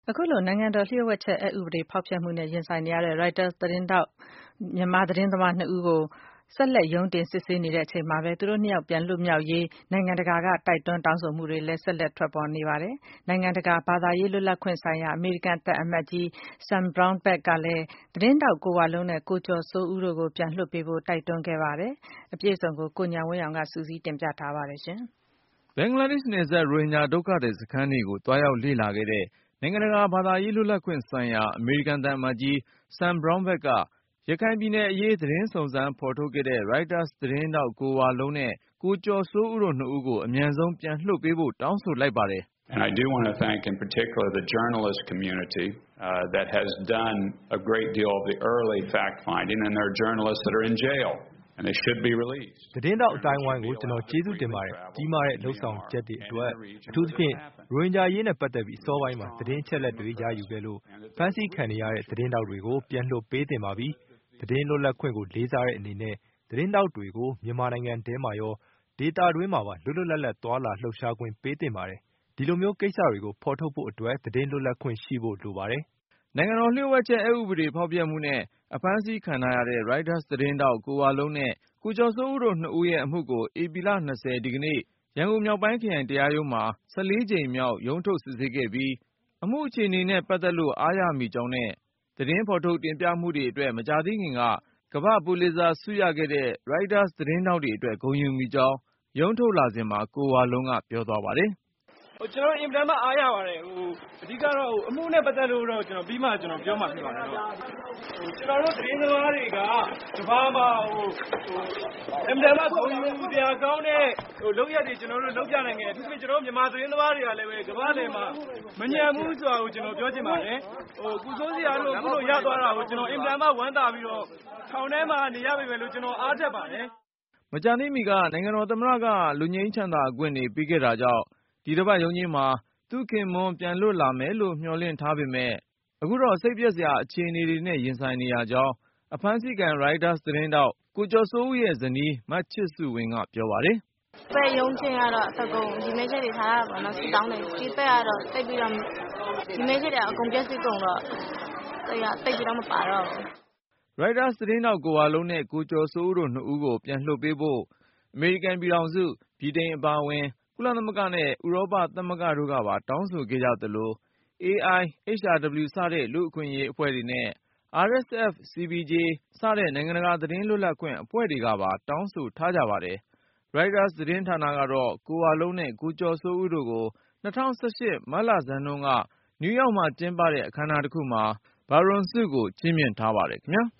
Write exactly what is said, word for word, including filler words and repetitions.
အခုလိုနိုင်ငံတော်လျှို့ဝှက်ချက်အက်ဥပဒေဖောက်ဖျက်မှုနဲ့ရင်ဆိုင်နေရတဲ့ Reuters သတင်းထောက်မြန်မာသတင်းသမားနှစ်ဦးကိုဆက်လက်ရုံးတင်စစ်ဆေးနေချိန်မှာပဲသူတို့နှစ်ယောက်ပြန်လွတ်မြောက်ရေးနိုင်ငံတကာကတိုက်တွန်းတောင်းဆိုမှုတွေလည်းဆက်လက်ထွက်ပေါ်နေပါတယ်။နိုင်ငံတကာဘာသာရေးလွတ်လပ်ခွင့်ဆိုင်ရာအမေရိကန်သံအမတ်ကြီး Sam Brownback ကလည်းသတင်းထောက်ကိုဝလုံးနဲ့ကိုကျော်စိုးဦးတို့ကိုပြန်လွှတ်ပေးဖို့တိုက်တွန်းခဲ့ပါတယ်။အပြည့်အစုံကိုကိုဉာဏ်ဝင်းအောင်ကစုစည်းတင်ပြထားပါတယ်ရှင်။ဘင်္ဂလားဒေ့ရှ်နယ်စပ်ရိုဟင်ဂျာဒုက္ခသည်စခန်းတွေကိုတွားရောက်လေ့လာခဲ့တဲ့နိုင်ငံတကာဘာသာရေးလွတ်လပ်ခွင့်ဆိုင်ရာအမေရိကန်သံအမတ်ကြီး Sam Brownback ကရခိုင်ပြည်နယ်အရေးသတင်းစုံစမ်းဖော်ထုတ်ခဲ့တဲ့ Reuters သတင်းထောက်ကိုဝလုံးနဲ့ကိုကျော်စိုးဦးတို့နှစ်ဦးကိုအမြန်ဆုံးပြန်လွှတ်ပေးဖို့တောင်းဆိုလိုက်ပါတယ်။ And I do want to thank in particular the journalist community uh, that has done a great deal of the early fact-finding, and there are journalists that are in jail, and they should be released. သတင်းတောက်အတိုင်းဝိုင်းကိုကျွန်တော်ကျေးဇူးတင်ပါတယ်။ကြီးမားတဲ့လှုပ်ဆောင်ချက်တွေအတွက်အထူးသဖြင့်ရိုဟင်ဂျာရေးနဲ့ပတ်သက်ပြီးအစောပိုင်းမှာသတင်းချက်လက်တွေရယူခဲ့လို့ဖမ်းဆီးခံနေရတဲ့သတင်းတောက်တွေကိုပြန်လွှတ်ပေးတင်ပါပြီ။သတင်းလွတ်လပ်ခွင့်ကိုလေးစားတဲ့အနေနဲ့သတင်းတောက်တွေကိုမြန်မာနိုင်ငံထဲမှာရောဒေသတွင်းမှာပါလွတ်လွတ်လပ်လပ်သွားလာလှုပ်ရှားခွင့်ပေးတင်ပါတယ်။ဒီလိုမျိုးကိစ္စတွေကိုဖော်ထုတ်ဖို့အတွက်သတင်းလွတ်လပ်ခွင့်ရှိဖို့လိုပါတယ်။နိုင်ငံတော်လျှို့ဝှက်ချက်အက်ဥပဒေဖောက်ဖျက်မှုနဲ့အဖမ်းဆီးခံထားရတဲ့ Reuters သတင်းထောက်ကိုဝလုံးနဲ့ကိုကျော်စိုးဦးတို့နှစ်ဦးရဲ့အမှုကိုဧပြီလ၂၀ဒီကနေ့ရန်ကုန်မြောက်ပိုင်းခရိုင်တရားရုံးမှာ၁၄ကြိမ်မြောက်ရုံးထုတ်စစ်ဆေးခဲ့ပြီးအမှုအခြေအနေနဲ့ပတ်သက်လို့အားရမိကြောင်းနဲ့သတင်းဖော်ထုတ်တင်ပြမှုတွေအတွက်မကြာသေးခင်ကကမ္ဘာ့ပူလစ်ဇာဆုရခဲ့တဲ့ Reuters သတင်းထောက်တွေအတွက်ဂုဏ်ယူမိကြောင်းရုံးထုတ်လာစဉ်မှာကိုဝလုံးကပြောသွားပါတယ်။ကျွန်တော်အင်တာနက်အားရပါတယ်ဟိုအဓိကတော့အမှုနဲ့ပတ်သက်လို့တော့ကျွန်တော်ပြီးမှကျွန်တော်ပြောမှဖြစ်ပါတယ်တော့ဟိုကျွန်တော်တို့သတင်းသမားတွေကကဘာမှာဟိုဟိုအင်တာနက်ကိုယူပြကောင်းတဲ့ဟိုလုပ်ရက်တွေကျွန်တော်တို့လုပ်ပြနိုင်ခဲ့အထူးသဖြင့်ကျွန်တော်မြန်မာသတင်းသမားတွေကလည်းပဲကဘာလည်းမှာမညံဘူးဆိုတာကိုကျွန်တော်ပြောချင်ပါတယ်ဟိုကုစိုးစရာတို့အခုလိုရသွားတာကိုကျွန်တော်အင်တာနက်ဝမ်းသာပြီးတော့ထောင်ထဲမှာနေရပြီပဲလို့ကျွန်တော်အားတက်ပါတယ်မကြာသေးမီကနိုင်ငံတော်သမ္မတကလူငြိမ်းချမ်းသာခွင့်နေပြီးခဲ့တာကြောင့်ဒီတစ်ပတ်ရုံးချင်းမှာသူခင်မွန်းပြန်လွတ်လာမယ်လို့မျှော်လင့်ထားပေမဲ့အခုတော့စိတ်ပျက်စရာအခြေအနေတွေနဲ့ရင်ဆိုင်နေရကြောင်းအဖမ်းဆီးခံ Reuters သတင်းတောက်ကိုကျော်စိုးဦးရဲ့ဇနီးမချစ်စုဝင်းကပြောပါတယ်။ပဲရုံးချင်းကတော့အကုန်ဒီမဲချက်တွေထားတာပေါ့နော်စီတောင်းတယ်ဒီဘက်ကတော့တိတ်ပြီးတော့ဒီမဲချက်တွေအကုန်ပြည့်စုံကုန်တော့တရားတိတ်ပြီးတော့မပါတော့ဘူး။ Reuters သတင်းတောက်ကိုဝလုံးနဲ့ကိုကျော်စိုးဦးတို့နှစ်ဦးကိုပြန်လွှတ်ပေးဖို့အမေရိကန်ပြည်ထောင်စုဗြိတိန်အပါအဝင်ကုလသမဂ္ဂနဲ့ဥရောပသမဂ္ဂတို့ကပါတောင်းဆိုခဲ့ကြသလို အေအိုင် အေချ်အာဒဗလျူ စတဲ့လူ့အခွင့်အရေးအဖွဲ့တွေနဲ့ အာရ်အက်စ်အက်ဖ် စီ ပီ ဂျေ စတဲ့နိုင်ငံတကာသတင်းလွတ်လပ်ခွင့်အဖွဲ့တွေကပါတောင်းဆိုထားကြပါတယ်။ Reuters သတင်းဌာနကတော့ကိုဝလုံးနဲ့ကိုကျော်စိုးဦးတို့ကို၂၀၁၈မတ်လဆန်းတုန်းကနယူးယောက်မှာကျင်းပတဲ့အခမ်းအနားတစ်ခုမှာဘာရွန်ဆုကိုချီးမြှင့်ထားပါတယ်ခင်ဗျာ။